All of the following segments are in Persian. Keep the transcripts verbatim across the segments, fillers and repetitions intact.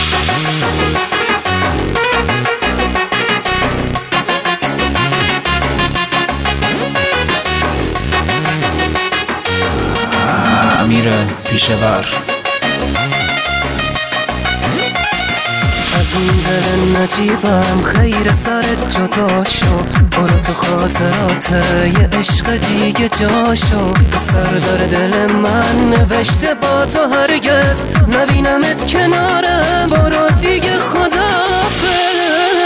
امیر پیشور. از این دل نجیبم خیر سرت جدا شو، برو تو خاطرات یه عشق دیگه جا شو. سردار دل من نوشته با تو هرگز نبینمت کنارم، برو دیگه خدافظ.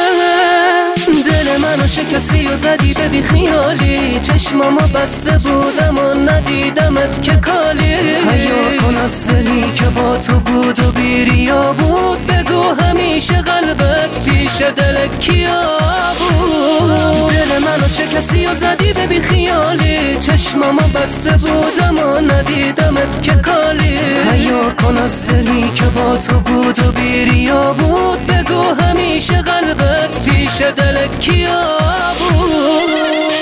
دل منو شکستی و زدی به بی خیالی، چشمامو بسته بودم و ندیدمت که کالی. حیا کن از دلی که با تو بود و بیریا بود، بگو همیشه قلبت پیش دل کیا بود. دل منو شکستی و زدی به بی خیالی، چشمامو بسته بودم و ندیدمت که کالی. حیا کن از دلی که با تو بود و بیریا بود، بگو همیشه قلبت پیش دل کیا بود.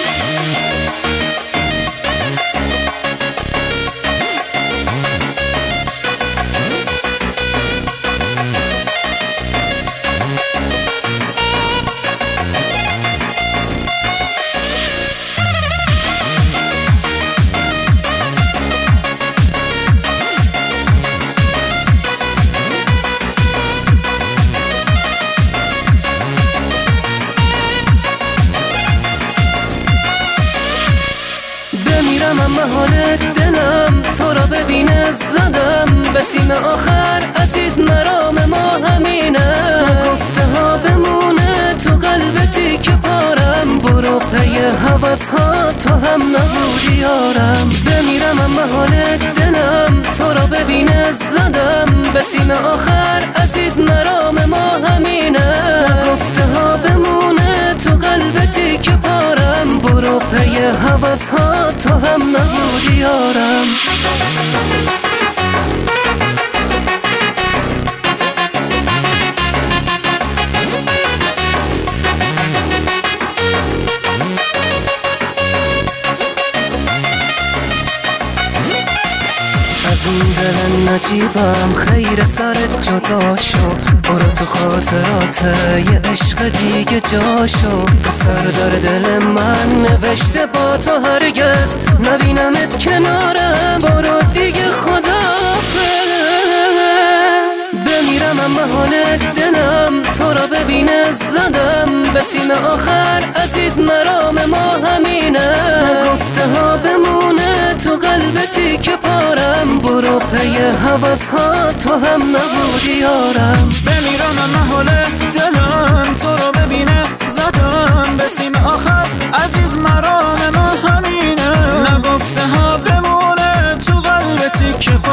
بمیرم اما حالت دلم تو را ببینه، زدم به سیم آخر عزیز مرام ما همینه. گفته ها بمونه تو قلبتی که پارم، برو پی حوث ها تو هم نبودی یارم. بمیرم اما حالت دلم تو را ببینه، زدم به سیم آخر عزیز مرام ما همینه. گفته ها بمونه تو قلبتی که پارم، برو پی حوث ها تو هم نبودی یارم. از این دل نجیبم خیر سرت جدا شو، برو تو خاطرات یه عشق دیگه جا شو. سردار دل من نوشته با تو هرگز نبینمت کنارم، برو دیگه خدافظ. بمیرم اما حالت دلم تو را ببینه، زدم به سیم آخر عزیز مرام ما همینه. گفته ها بمونه تو قلبتی که پارم، برو پی حوث ها تو هم نبودی یارم. بمیرم اما حالت دلم تو را ببینه، زدم به سیم آخر عزیز مرام ما همینه. نگفته ها بمونه تو قلبتی که